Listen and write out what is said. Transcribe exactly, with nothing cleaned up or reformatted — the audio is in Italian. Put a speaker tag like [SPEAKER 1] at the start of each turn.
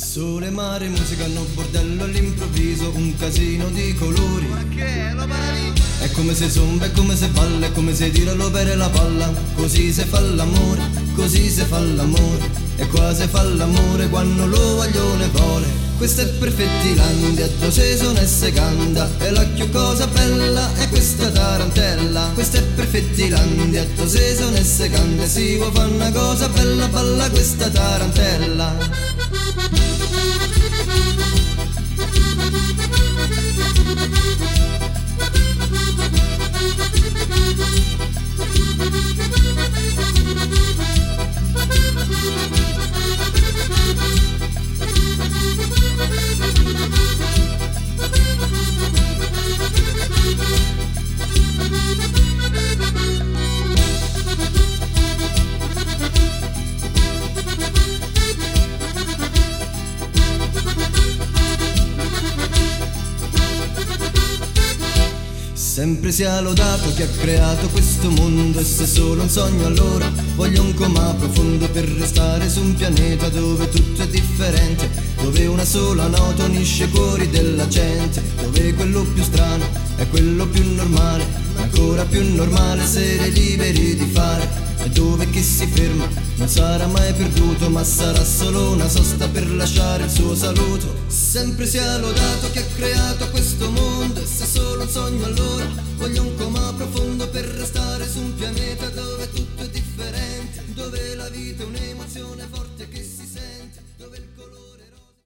[SPEAKER 1] Sole, mare, musica, no bordello all'improvviso, un casino di colori.
[SPEAKER 2] Ma che è? Lo meraviglia!
[SPEAKER 1] È come se zomba, è come se balla, è come se tirano per la palla. Così si fa l'amore, così si fa l'amore. E qua si fa l'amore quando lo guaglione vuole. Questa è Perfettilandia, dove si suona e si canta. E la più cosa bella è questa tarantella. Questa è Perfettilandia, dove si suona e si canta. E si vuoi fare una cosa bella, balla questa tarantella. Sempre sia lodato chi ha creato questo mondo. E se solo un sogno allora voglio un coma profondo per restare su un pianeta dove tutto è differente, dove una sola nota unisce i cuori della gente, dove quello più strano è quello più normale, ma ancora più normale essere liberi di fare. E dove chi si ferma non sarà mai perduto, ma sarà solo una sosta per lasciare il suo saluto. Sempre sia lodato chi ha creato questo mondo. E se solo un sogno allora voglio un coma profondo per restare su un pianeta dove tutto è differente, dove la vita è un'emozione forte che